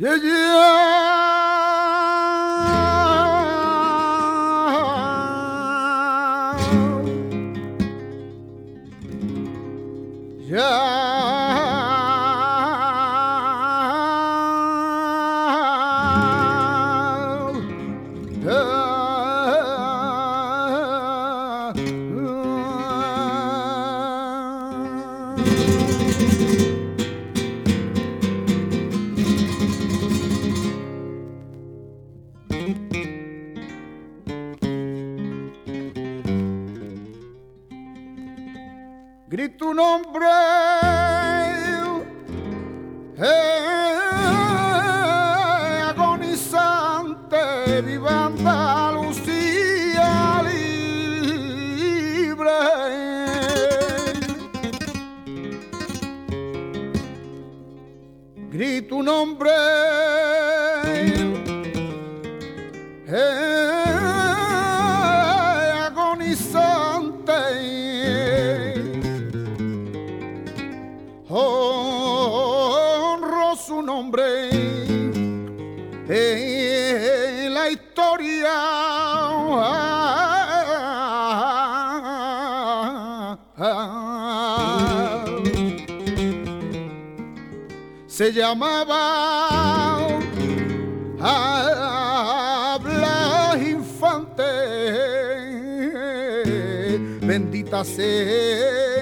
Yeah, yeah. Grito un nombre, agonizante, viva Andalucía libre. Grito un nombre, honro su nombre en la historia. Se llamaba Blas Infante, bendita sea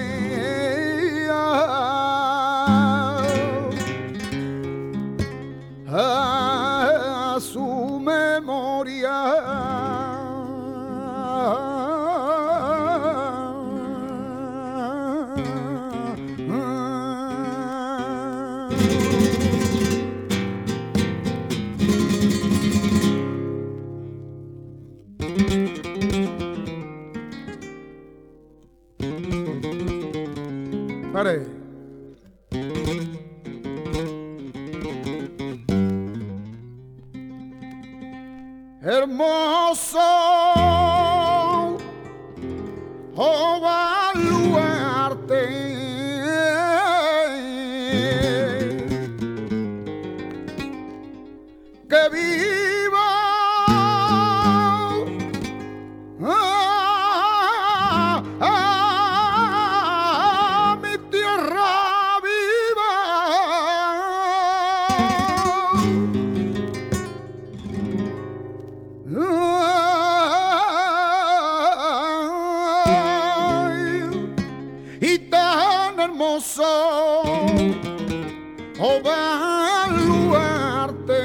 a su memoria. Pare. Hermoso, oh baluarte, que viva mi tierra viva. Y tan hermoso, oh baluarte,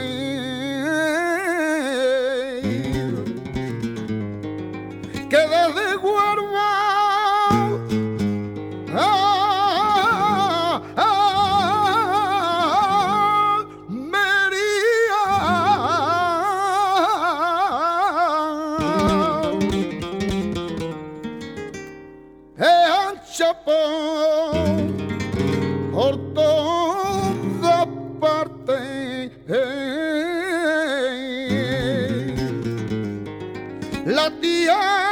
que desde Huerva Chapón, por todas partes, la tierra